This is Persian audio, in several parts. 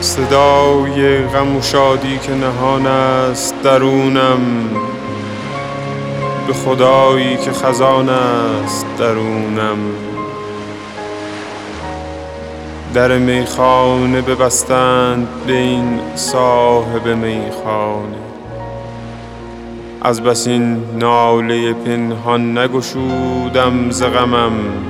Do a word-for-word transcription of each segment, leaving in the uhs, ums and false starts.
صدای غم و شادی که نهان است درونم، به خدایی که خزان است درونم. در میخانه ببستند به این صاحب میخانه، از بس این ناله پنهان نگشودم ز غمم.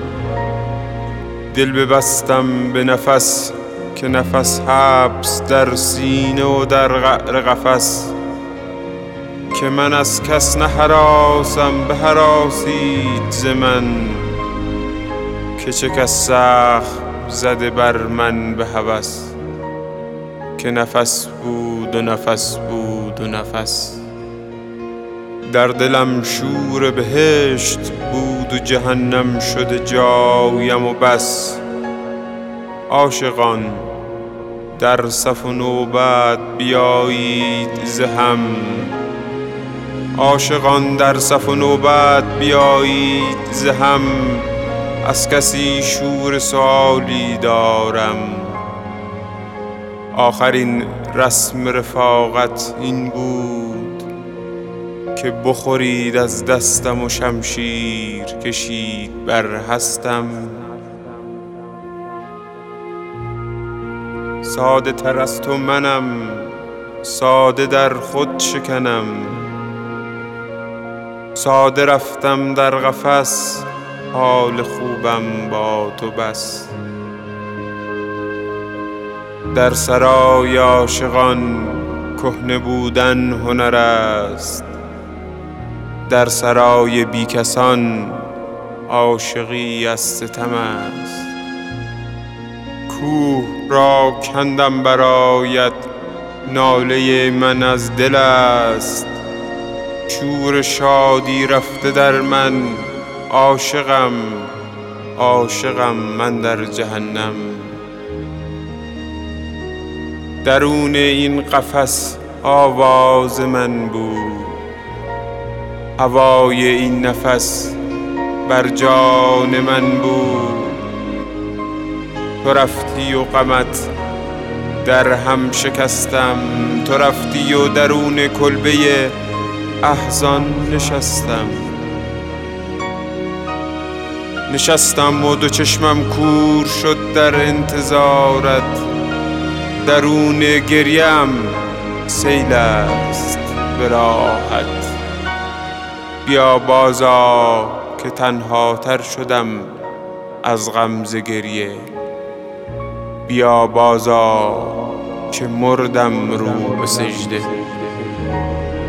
دل ببستم به نفس که نفس حبس در سینه و در قعر قفس، که من از کس نهراسم بهراسید ز من، که چه کس سخت زده بر من به هوس. که نفس بود و نفس بود و نفس، در دلم شور بهشت بود و جهنم شده جایم و بس. عاشقان در صف و نوبت بیایید ز هم، عاشقان در صف و نوبت بیایید ز هم. از کسی شور سؤالی دارم، آخرین رسم رفاقت این بود که بخورید از دستم و شمشیر کشید بر هستم. ساده تر از تو منم، ساده در خود شکنم، ساده رفتم در قفس، حال خوبم با تو بس. در سرای عاشقان کهنه بودن هنر است، در سرای بیکسان عاشقی از ستم است. کوه را کندم برایت، ناله من از دل است. شور شادی رفته در من، عاشقم عاشقم من در جهنم. درون این قفس آواز من بود، هوای این نفس بر جان من بود. تو رفتی و غمت در هم شکستم، تو رفتی و درون کلبه احزان نشستم. نشستم و دو چشمم کور شد در انتظارت، درون گریم سیل است به راحت. بیا بازا که تنها تر شدم از غم ز گریه، بیا بازا که مردم رو به سجده.